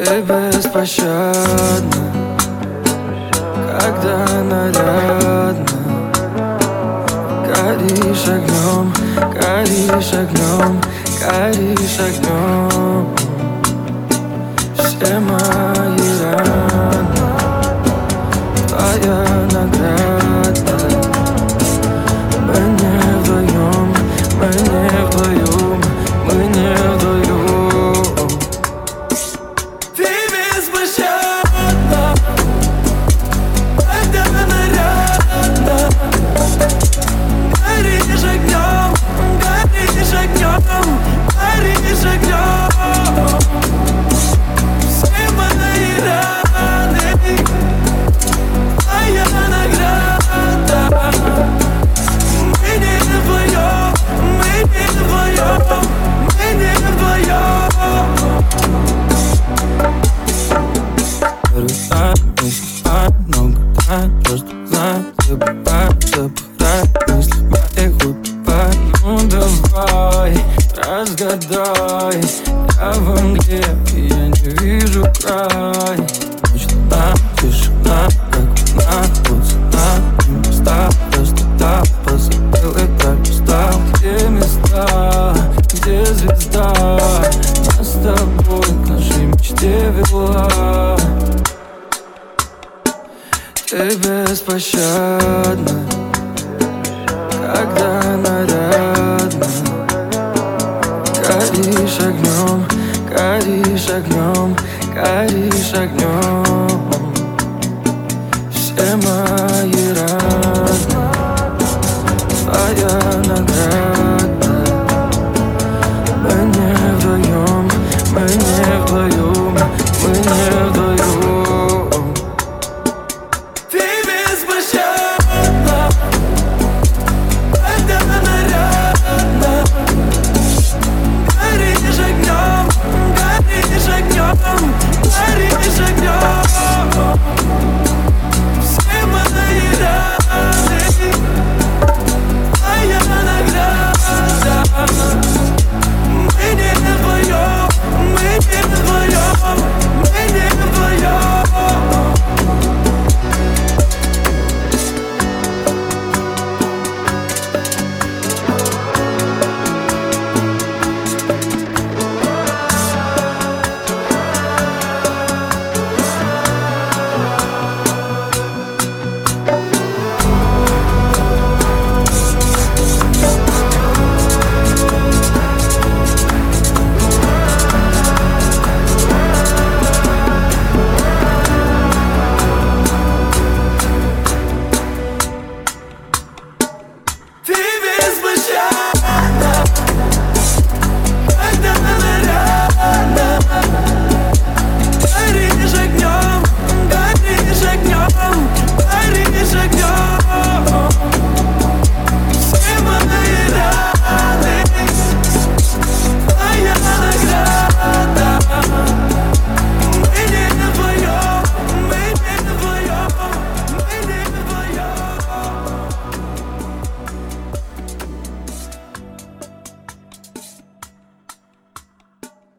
Ты беспощадна, когда нарядна. Горишь огнем, горишь огнем, горишь огнем. Все мои раны, твоя награда. Мы не вдвоем, мы не вдвоем, мы не вдвоем. Ты беспощадна, когда нарядна. Горишь огнем, горишь огнем, горишь огнем. Все мои раны, твоя награда. Мы не вдвоем, мы не вдвоем, мы не вдвоем. Много тайн, просто знаю, забывай мысли моих убивай. Ну давай, разгадай, я в мгле, и я не вижу край. Ночь, луна, тишина, как луна, вот цена, места, простота, позабыл и так устал. Где места, где звезда, нас с тобой к нашей мечте вела. Ты беспощадна, когда нарядна. Горишь огнем, горишь огнем, горишь огнем. Все мои раны.